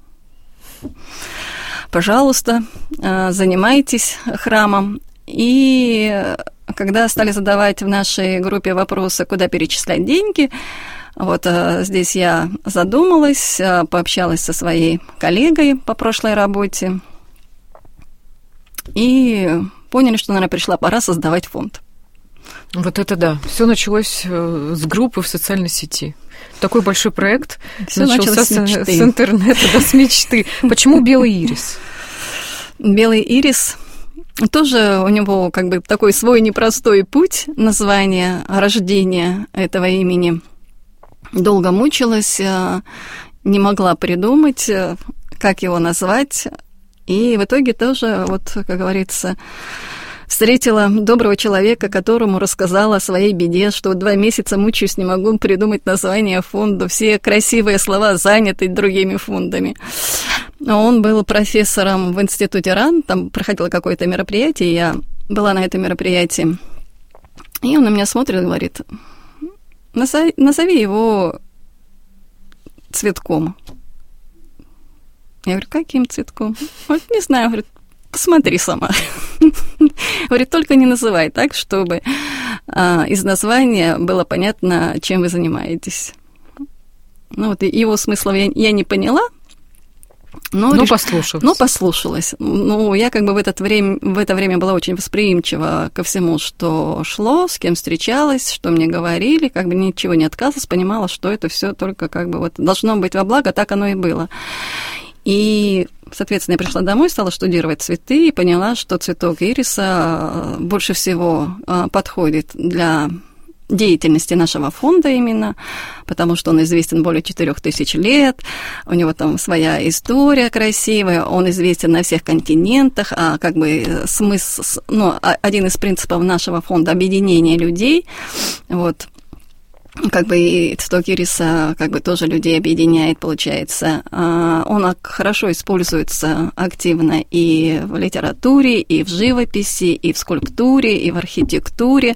пожалуйста, занимайтесь храмом. И когда стали задавать в нашей группе вопросы, куда перечислять деньги, вот здесь я задумалась, пообщалась со своей коллегой по прошлой работе и поняли, что, наверное, пришла пора создавать фонд. Вот это да. Все началось с группы в социальной сети. Такой большой проект начался с интернета, с мечты. Почему белый ирис? Белый ирис тоже у него как бы такой свой непростой путь названия, рождения этого имени. Долго мучилась, не могла придумать, как его назвать. И в итоге тоже, вот, как говорится, встретила доброго человека, которому рассказала о своей беде, что 2 месяца мучаюсь, не могу придумать название фонду. Все красивые слова заняты другими фондами. Он был профессором в институте РАН, там проходило какое-то мероприятие, я была на этом мероприятии. И он на меня смотрит и говорит: назови его Цветком. Я говорю: каким Цветком? Вот не знаю, говорит: посмотри сама. Говорит: только не называй так, чтобы из названия было понятно, чем вы занимаетесь. Ну вот его смысла я не поняла. Но послушалась. Ну, я как бы в это время была очень восприимчива ко всему, что шло, с кем встречалась, что мне говорили, как бы ничего не отказывалась, понимала, что это все только как бы вот должно быть во благо, так оно и было. И, соответственно, я пришла домой, стала штудировать цветы и поняла, что цветок ириса больше всего подходит для деятельности нашего фонда именно, потому что он известен более 4000 лет, у него там своя история красивая, он известен на всех континентах, а как бы смысл, ну, один из принципов нашего фонда — объединение людей, вот. Как бы и цветок ириса как бы тоже людей объединяет, получается. Он хорошо используется активно и в литературе, и в живописи, и в скульптуре, и в архитектуре.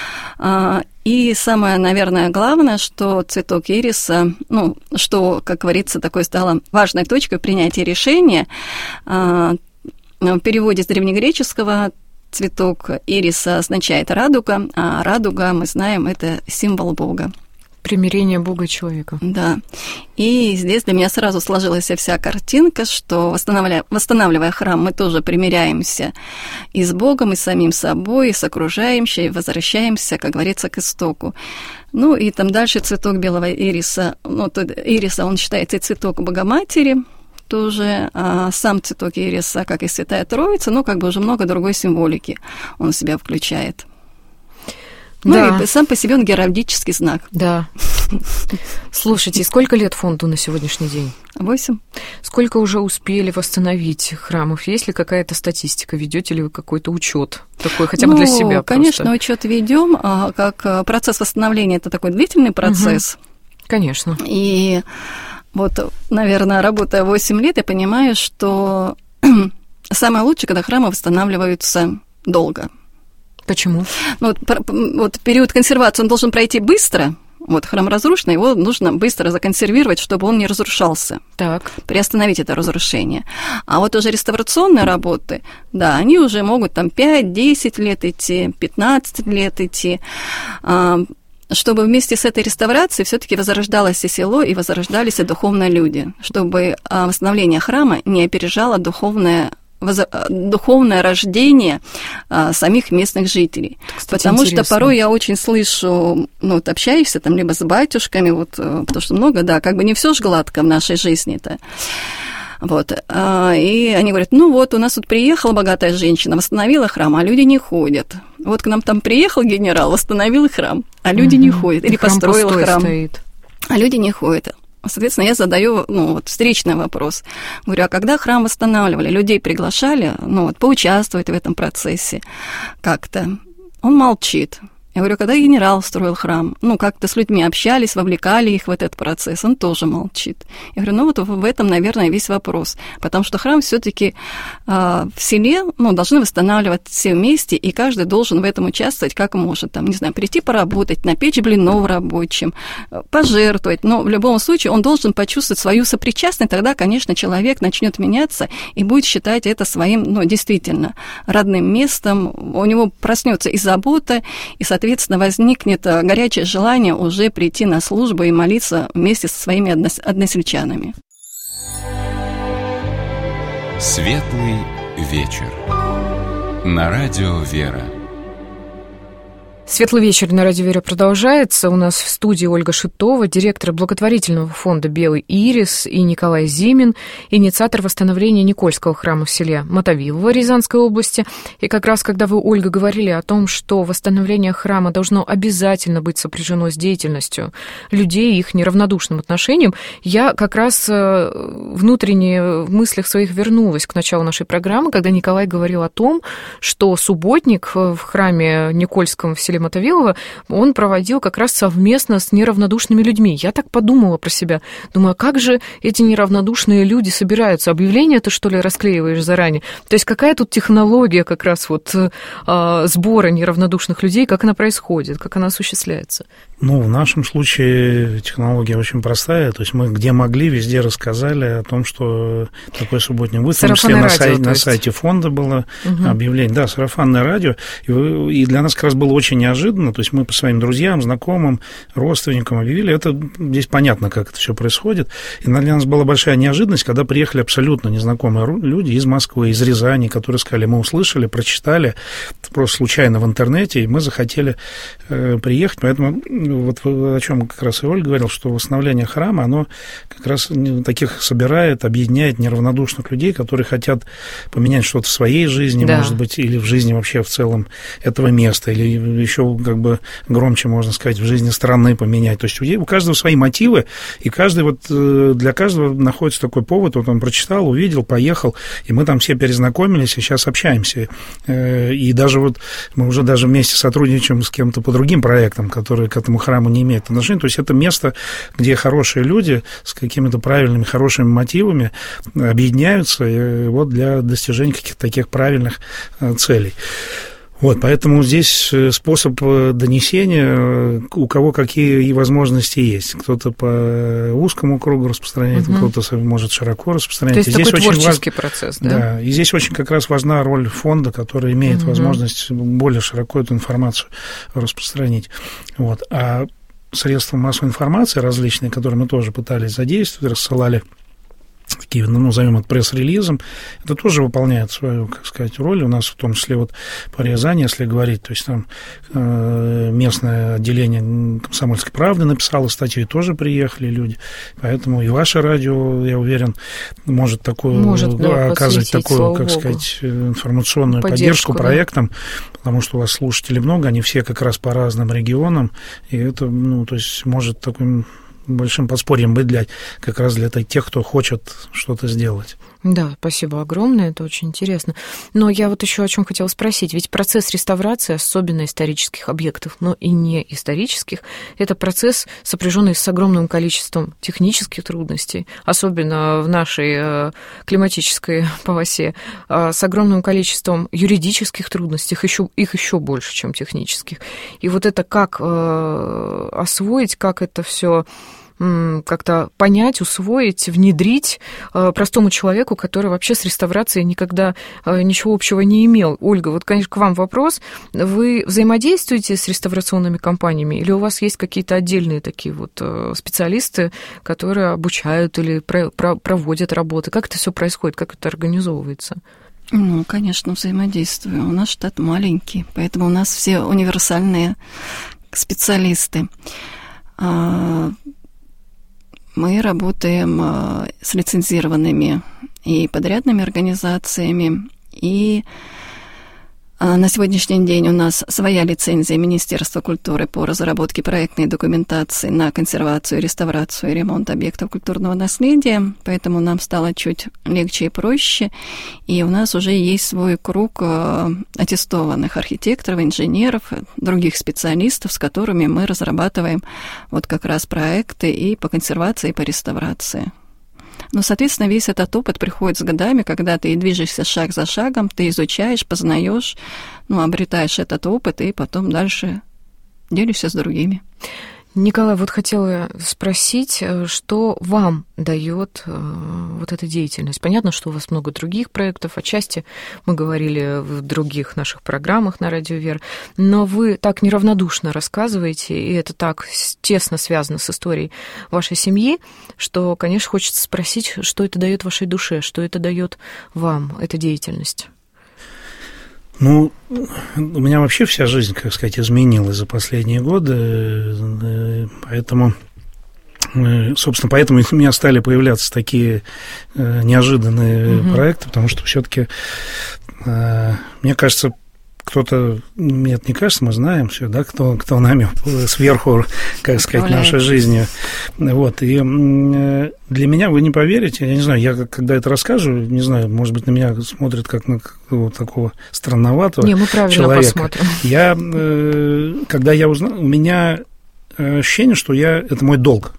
И самое, наверное, главное, что цветок ириса, ну, что, как говорится, такой стало важной точкой принятия решения. В переводе с древнегреческого цветок ириса означает радуга, а радуга, мы знаем, это символ Бога. Примирение Бога и человека. Да. И здесь для меня сразу сложилась вся картинка, что, восстанавливая храм, мы тоже примиряемся и с Богом, и с самим собой, и с окружающим, и возвращаемся, как говорится, к истоку. Ну, и там дальше цветок белого ириса, ну, ириса, он считается и цветок Богоматери, тоже, а сам цветок ириса, как и Святая Троица, но как бы уже много другой символики он в себя включает. Ну да. И сам по себе он геральдический знак. Да. Слушайте, сколько лет фонду на сегодняшний день? 8. Сколько уже успели восстановить храмов? Есть ли какая-то статистика? Ведете ли вы какой-то учет такой, хотя бы для себя? Конечно, учет ведем. Как процесс восстановления — это такой длительный процесс. Угу. Конечно. И вот, наверное, работая 8 лет, я понимаю, что самое лучшее, когда храмы восстанавливаются долго. Почему? Вот период консервации он должен пройти быстро. Вот храм разрушен, его нужно быстро законсервировать, чтобы он не разрушался. Так. Приостановить это разрушение. А вот уже реставрационные работы, да, они уже могут там 5-10 лет идти, 15 лет идти, чтобы вместе с этой реставрацией все-таки возрождалось и село, и возрождались и духовные люди, чтобы восстановление храма не опережало духовное рождение самих местных жителей. Кстати, потому интересно. Что порой я очень слышу, общаешься там либо с батюшками, потому что много, да, как бы не все ж гладко в нашей жизни-то. Вот. И они говорят, у нас тут приехала богатая женщина, восстановила храм, а люди не ходят. Вот к нам там приехал генерал, восстановил храм, а люди не ходят. Или построил храм, стоит. А люди не ходят. Соответственно, я задаю, встречный вопрос. Говорю, а когда храм восстанавливали, людей приглашали, поучаствовать в этом процессе как-то? Он молчит. Я говорю, когда генерал строил храм, как-то с людьми общались, вовлекали их в этот процесс, он тоже молчит. Я говорю, в этом, наверное, весь вопрос. Потому что храм все-таки в селе, должны восстанавливать все вместе, и каждый должен в этом участвовать как может. Там, не знаю, прийти поработать, напечь блинов рабочим, пожертвовать. Но в любом случае он должен почувствовать свою сопричастность, тогда, конечно, человек начнет меняться и будет считать это своим, действительно, родным местом. У него проснется и забота, и, соответственно, возникнет горячее желание уже прийти на службу и молиться вместе со своими односельчанами. Светлый вечер. На радио «Вера». Светлый вечер на радио «Вера» продолжается. У нас в студии Ольга Шитова, директор благотворительного фонда «Белый ирис», и Николай Зимин, инициатор восстановления Никольского храма в селе Мотовилово Рязанской области. И как раз, когда вы, Ольга, говорили о том, что восстановление храма должно обязательно быть сопряжено с деятельностью людей и их неравнодушным отношением, я как раз внутренне в мыслях своих вернулась к началу нашей программы, когда Николай говорил о том, что субботник в храме Никольском в селе Мотовилово он проводил как раз совместно с неравнодушными людьми. Я так подумала про себя. Думаю, а как же эти неравнодушные люди собираются? Объявление ты, что ли, расклеиваешь заранее? То есть какая тут технология как раз сбора неравнодушных людей, как она происходит, как она осуществляется? В нашем случае технология очень простая. То есть мы где могли, везде рассказали о том, что такой субботник будет. В том числе на сайте фонда было объявление. Да, сарафанное радио. И для нас как раз было очень неожиданно. То есть мы по своим друзьям, знакомым, родственникам объявили. Это здесь понятно, как это все происходит. И для нас была большая неожиданность, когда приехали абсолютно незнакомые люди из Москвы, из Рязани, которые сказали, мы услышали, прочитали просто случайно в интернете, и мы захотели приехать. Поэтому вот о чем как раз и Ольга говорил, что восстановление храма, оно как раз таких собирает, объединяет неравнодушных людей, которые хотят поменять что-то в своей жизни, может быть, или в жизни вообще в целом этого места, или еще как бы громче, можно сказать, в жизни страны поменять. То есть у каждого свои мотивы, и каждый для каждого находится такой повод, он прочитал, увидел, поехал, и мы там все перезнакомились, и сейчас общаемся. И даже мы уже даже вместе сотрудничаем с кем-то по другим проектам, которые к этому храму не имеют отношения. То есть это место, где хорошие люди с какими-то правильными, хорошими мотивами объединяются для достижения каких-то таких правильных целей. Поэтому здесь способ донесения, у кого какие возможности есть. Кто-то по узкому кругу распространяет, кто-то может широко распространять. То есть такой творческий процесс, да? Да, и здесь очень как раз важна роль фонда, который имеет возможность более широко эту информацию распространить. А средства массовой информации различные, которые мы тоже пытались задействовать, рассылали такие, назовем это пресс-релизом, это тоже выполняет свою, роль. У нас в том числе по Рязани, если говорить, то есть там местное отделение «Комсомольской правды» написало статью, и тоже приехали люди. Поэтому и ваше радио, я уверен, может оказывать такую, информационную поддержку проектам, потому что у вас слушателей много, они все как раз по разным регионам, и это, то есть может таким большим подспорьем быть как раз для тех, кто хочет что-то сделать. Да, спасибо огромное, это очень интересно. Но я вот еще о чем хотела спросить. Ведь процесс реставрации, особенно исторических объектов, но и не исторических, это процесс, сопряженный с огромным количеством технических трудностей, особенно в нашей климатической полосе, с огромным количеством юридических трудностей, их еще больше, чем технических. И вот это как освоить, как это все как-то понять, усвоить, внедрить простому человеку, который вообще с реставрацией никогда ничего общего не имел. Ольга, вот, конечно, к вам вопрос. Вы взаимодействуете с реставрационными компаниями или у вас есть какие-то отдельные такие вот специалисты, которые обучают или проводят работы? Как это все происходит, как это организовывается? Ну, конечно, взаимодействую. У нас штат маленький, поэтому у нас все универсальные специалисты. Мы работаем с лицензированными и подрядными организациями, и на сегодняшний день у нас своя лицензия Министерства культуры по разработке проектной документации на консервацию, реставрацию и ремонт объектов культурного наследия, поэтому нам стало чуть легче и проще, и у нас уже есть свой круг аттестованных архитекторов, инженеров, других специалистов, с которыми мы разрабатываем вот как раз проекты и по консервации, и по реставрации. Но, соответственно, весь этот опыт приходит с годами, когда ты движешься шаг за шагом, ты изучаешь, познаешь, обретаешь этот опыт, и потом дальше делишься с другими. Николай, вот хотела спросить, что вам дает вот эта деятельность? Понятно, что у вас много других проектов, отчасти мы говорили в других наших программах на Радио Вера, но вы так неравнодушно рассказываете, и это так тесно связано с историей вашей семьи, что, конечно, хочется спросить, что это дает вашей душе, что это дает вам, эта деятельность? Ну, у меня вообще вся жизнь, как сказать, изменилась за последние годы, поэтому, собственно, поэтому у меня стали появляться такие неожиданные проекты, потому что все-таки, мне кажется, кто-то, нет, не кажется, мы знаем все, да, кто нами сверху, как сказать, нашей жизнью. Вот, и для меня, вы не поверите, я не знаю, я когда это рассказываю, не знаю, может быть, на меня смотрят как на такого странноватого человека. Не, мы правильно посмотрим. Когда я узнал, у меня ощущение, что это мой долг.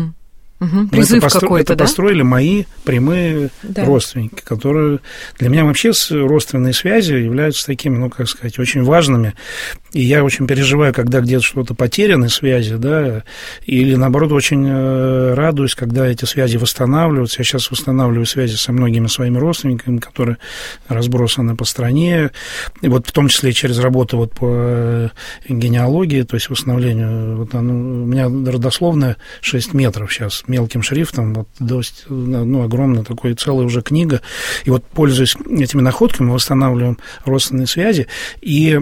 Призыв какой-то, да? Это построили мои прямые родственники, которые для меня вообще родственные связи являются такими, как сказать, очень важными. И я очень переживаю, когда где-то что-то потеряны связи, да, или, наоборот, очень радуюсь, когда эти связи восстанавливаются. Я сейчас восстанавливаю связи со многими своими родственниками, которые разбросаны по стране, и вот в том числе через работу вот по генеалогии, то есть восстановлению. Вот у меня родословная 6 метров сейчас, мелким шрифтом, вот, огромная такая целая уже книга. И вот, пользуясь этими находками, мы восстанавливаем родственные связи, и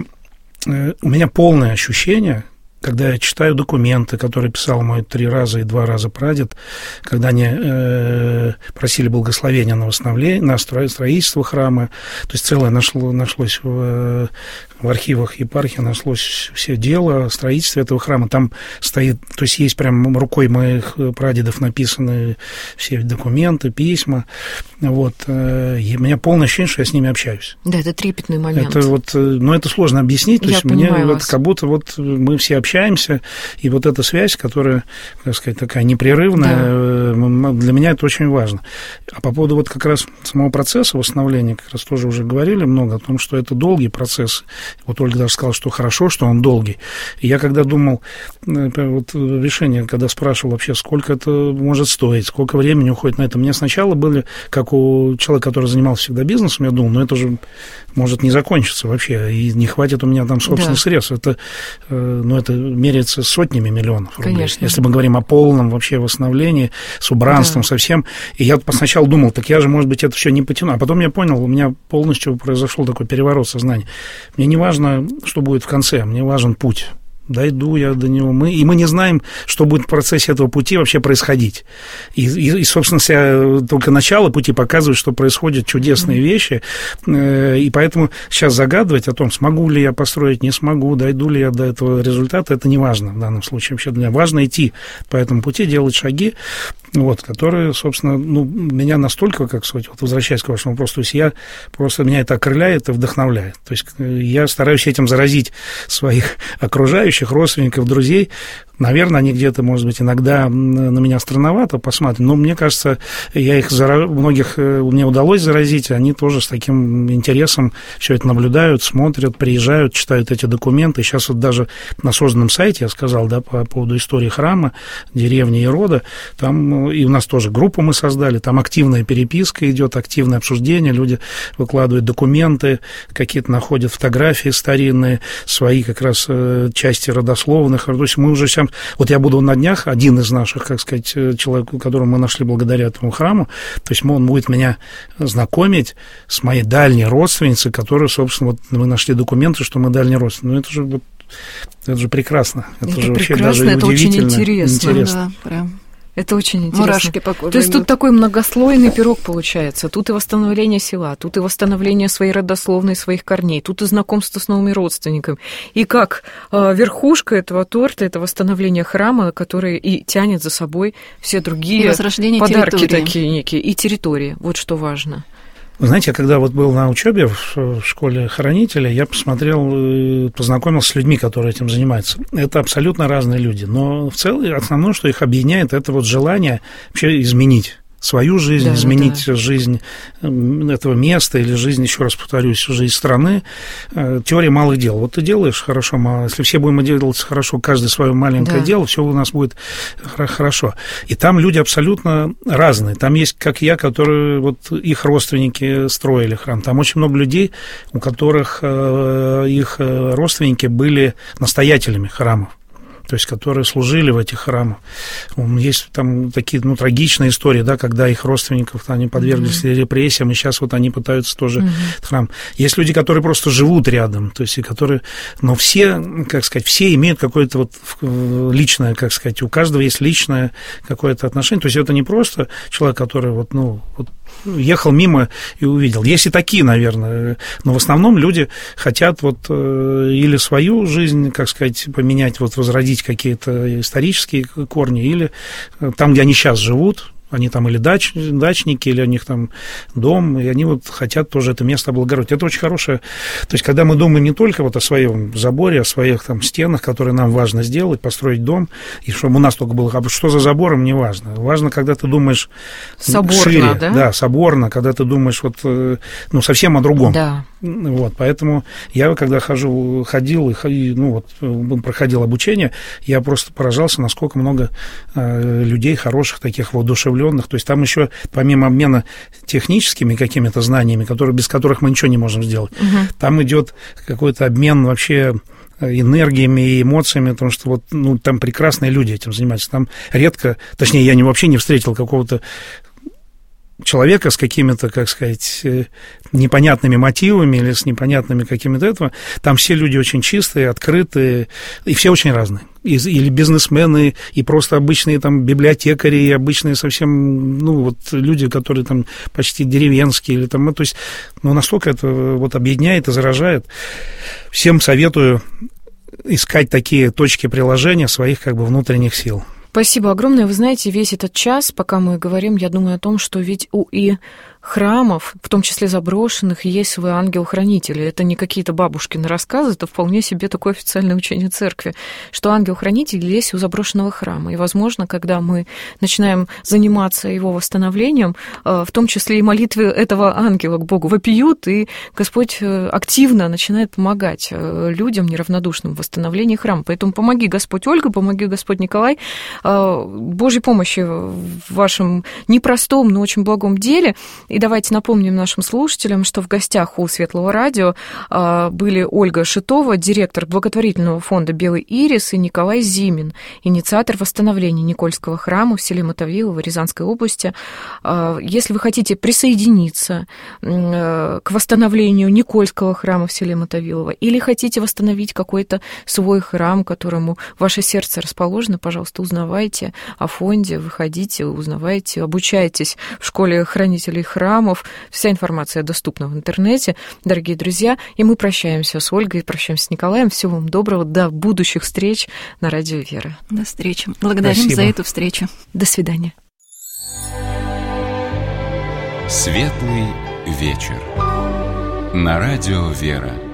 у меня полное ощущение, когда я читаю документы, которые писал мой 3 раза и 2 раза прадед, когда они просили благословения на восстановление, на строительство храма, то есть целое нашлось в архивах епархии, нашлось все дело о строительстве этого храма. Там стоит, то есть есть прям рукой моих прадедов написаны все документы, письма. Вот. И у меня полное ощущение, что я с ними общаюсь. Да, это трепетный момент. Это вот, это сложно объяснить. То есть мне вот как будто вот мы все общаемся, и вот эта связь, которая, так сказать, такая непрерывная, для меня это очень важно. А по поводу вот как раз самого процесса восстановления, как раз тоже уже говорили много о том, что это долгий процесс. Вот Ольга даже сказала, что хорошо, что он долгий. И я когда думал, вот решение, когда спрашивал вообще, сколько это может стоить, сколько времени уходит на это, мне сначала были, как у человека, который занимался всегда бизнесом, я думал, это же может не закончиться вообще, и не хватит у меня там собственных средств. Это меряется сотнями миллионов рублей. Конечно. Если мы говорим о полном вообще восстановлении, с убранством, со всем. И я сначала думал, так я же, может быть, это все не потяну. А потом я понял, у меня полностью произошел такой переворот сознания. Мне не важно, что будет в конце, мне важен путь. Дойду я до него. Мы не знаем, что будет в процессе этого пути вообще происходить. И собственно, только начало пути показывает, что происходят чудесные вещи. И поэтому сейчас загадывать о том, смогу ли я построить, не смогу, дойду ли я до этого результата, это не важно в данном случае. Вообще для меня важно идти по этому пути, делать шаги. вот, которые, собственно, меня настолько, как сказать, вот возвращаясь к вашему вопросу, то есть меня это окрыляет и вдохновляет. То есть я стараюсь этим заразить своих окружающих, родственников, друзей. Наверное, они где-то, может быть, иногда на меня странновато посмотрят, но мне кажется, многих мне удалось заразить, они тоже с таким интересом все это наблюдают, смотрят, приезжают, читают эти документы. Сейчас вот даже на созданном сайте, я сказал, да, по поводу истории храма, деревни и рода, там и у нас тоже группу мы создали, там активная переписка идет, активное обсуждение, люди выкладывают документы, какие-то находят фотографии старинные, свои как раз части родословных. То есть мы уже сейчас... Вот я буду на днях, один из наших, как сказать, человек, которого мы нашли благодаря этому храму, то есть он будет меня знакомить с моей дальней родственницей, которую, собственно, вот мы нашли документы, что мы дальние родственники. Ну, это же прекрасно. Это же вообще даже это удивительно. Очень интересно. Да, прям. Это очень интересно. Мурашки по коже. То есть тут такой многослойный пирог получается. Тут и восстановление села, тут и восстановление своей родословной, своих корней, тут и знакомство с новыми родственниками. И как верхушка этого торта, это восстановление храма, который и тянет за собой все другие подарки территории. Такие некие, и территории. Вот что важно. Вы знаете, я когда вот был на учебе в школе хранителя, я посмотрел, познакомился с людьми, которые этим занимаются. Это абсолютно разные люди, но в целом основное, что их объединяет, это вот желание вообще изменить свою жизнь, изменить жизнь этого места или жизнь, еще раз повторюсь, жизнь страны. Теория малых дел. Вот ты делаешь хорошо, мало. Если все будем делать хорошо, каждый свое маленькое дело, все у нас будет хорошо. И там люди абсолютно разные. Там есть, как я, которые, вот их родственники строили храм. Там очень много людей, у которых их родственники были настоятелями храмов, то есть которые служили в этих храмах. Есть там такие трагичные истории, да, когда их родственников они подверглись репрессиям, и сейчас вот они пытаются тоже храм. Есть люди, которые просто живут рядом, то есть и которые, но все, как сказать, все имеют какое-то вот личное, как сказать, у каждого есть личное какое-то отношение. То есть это не просто человек, который вот ехал мимо и увидел. Есть и такие, наверное, но в основном люди хотят вот или свою жизнь, как сказать, поменять, вот возродить какие-то исторические корни, или там, где они сейчас живут, они там или дачники, или у них там дом, и они вот хотят тоже это место облагородить. Это очень хорошее. То есть, когда мы думаем не только вот о своем заборе, о своих там стенах, которые нам важно сделать, построить дом, и чтобы у нас только было, а что за забором, не важно. Важно, когда ты думаешь соборно, шире. Да? Да, соборно, когда ты думаешь вот, совсем о другом. Да. Вот, поэтому я, когда ходил и проходил обучение, я просто поражался, насколько много людей хороших, таких воодушевленных. То есть там еще, помимо обмена техническими какими-то знаниями, без которых мы ничего не можем сделать, там идет какой-то обмен вообще энергиями и эмоциями, потому что там прекрасные люди этим занимаются. Там редко, точнее, я вообще не встретил какого-то человека с какими-то, как сказать, непонятными мотивами или с непонятными какими-то этого. Там все люди очень чистые, открытые, и все очень разные. Или бизнесмены, и просто обычные там библиотекари, и обычные совсем, люди, которые там почти деревенские, или там, то есть, настолько это вот объединяет и заражает. Всем советую искать такие точки приложения своих как бы внутренних сил. Спасибо огромное. Вы знаете, весь этот час, пока мы говорим, я думаю о том, что ведь у храмов, в том числе заброшенных, есть свои ангел-хранители. Это не какие-то бабушкины рассказы, это вполне себе такое официальное учение церкви, что ангел-хранитель есть у заброшенного храма. И, возможно, когда мы начинаем заниматься его восстановлением, в том числе и молитвы этого ангела к Богу вопиют, и Господь активно начинает помогать людям неравнодушным в восстановлении храма. Поэтому помоги, Господь, Ольга, помоги, Господь Николай, Божьей помощи в вашем непростом, но очень благом деле. И давайте напомним нашим слушателям, что в гостях у Светлого радио были Ольга Шитова, директор благотворительного фонда «Белый ирис», и Николай Зимин, инициатор восстановления Никольского храма в селе Мотовилово Рязанской области. Если вы хотите присоединиться к восстановлению Никольского храма в селе Мотовилово или хотите восстановить какой-то свой храм, которому ваше сердце расположено, пожалуйста, узнавайте о фонде, выходите, узнавайте, обучайтесь в школе хранителей храмов. Вся информация доступна в интернете, дорогие друзья. И мы прощаемся с Ольгой, прощаемся с Николаем. Всего вам доброго. До будущих встреч на Радио Вера. До встречи. Благодарим за эту встречу. До свидания. Светлый вечер. На радио «Вера».